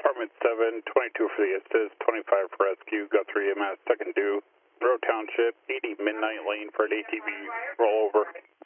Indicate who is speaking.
Speaker 1: Department 7, 22 for the assist, 25 for rescue, Guthrie EMS, second due, Monroe Township, 80 Midnight Lane for an ATV rollover.